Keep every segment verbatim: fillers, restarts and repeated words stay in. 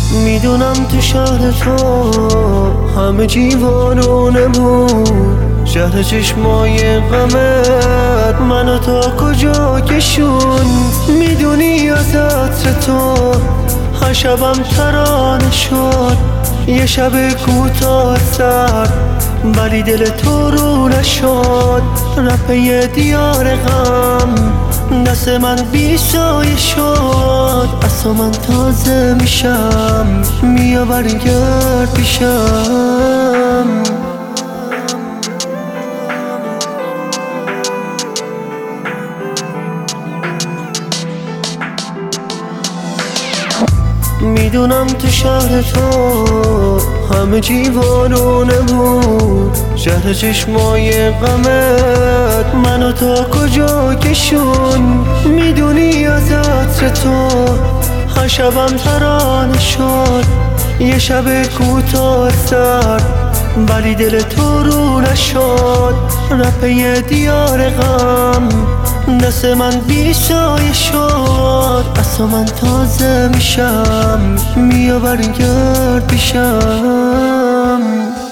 میدونم تو شهر تو همه جیوانونه بود، شهر چشمای غمت منو تا کجا کشون. میدونی از عطر تو هر شبم ترانه شد، یه شب کوتاه سر ولی دل تو رو نشد. رپه دیار غم دست من بیسایه شد، از تو من تازه میشم، میا برگرد پیشم. میدونم تو شهر تو همه جیوانونه بود، شهر چشمای غمت منو تا کجا کشون. میدونی از عطر تو هر شبم ترانه شد، یه شب کوتاه سر ولی دل تو رو نشد. رپه دیار غم دست من بیسایه شد، از تو من تازه میشم، میا برگرد پیشم.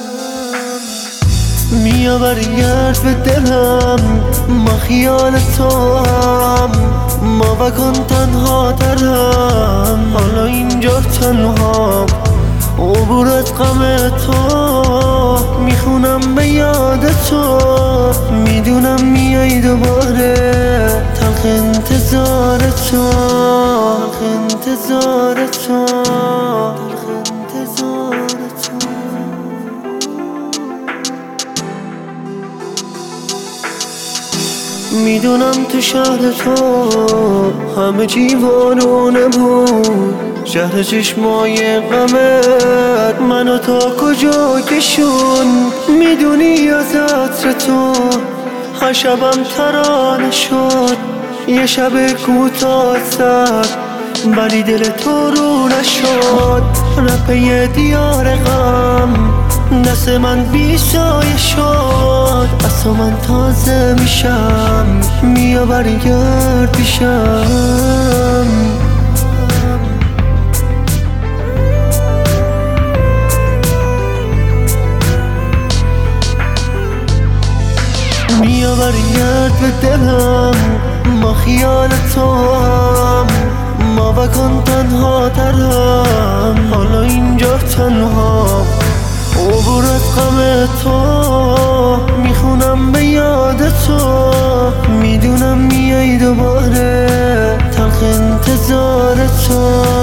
میا برگرد به دلم، ما خیال تو هم، ما بکن تنها ترم، حالا اینجا تنها عبورت غم تو، میخونم به یاد تو. میدونم میای دوباره، تلخ انتظار تو، تلخ انتظار تو، تلخ انتظار تو. میدونم تو شهر تو همه جیوانونه بود، شهر چشمای غمت منو تا کجا کشون. میدونی از عطر تو هر شبم ترانه شد، یه شب کوتاه سر ولی دل تو رو نشد. رپه دیار غم دست من بیسایه شد، از تو من تازه میشم، میا برگرد پیشم. میا برگرد به دلم، ما خیال تو هم، ما بکن تنها ترم، حالا اینجا تنها عبورت غم تو، میخونم به یاد تو. میدونم میای دوباره، تلخ انتظار تو.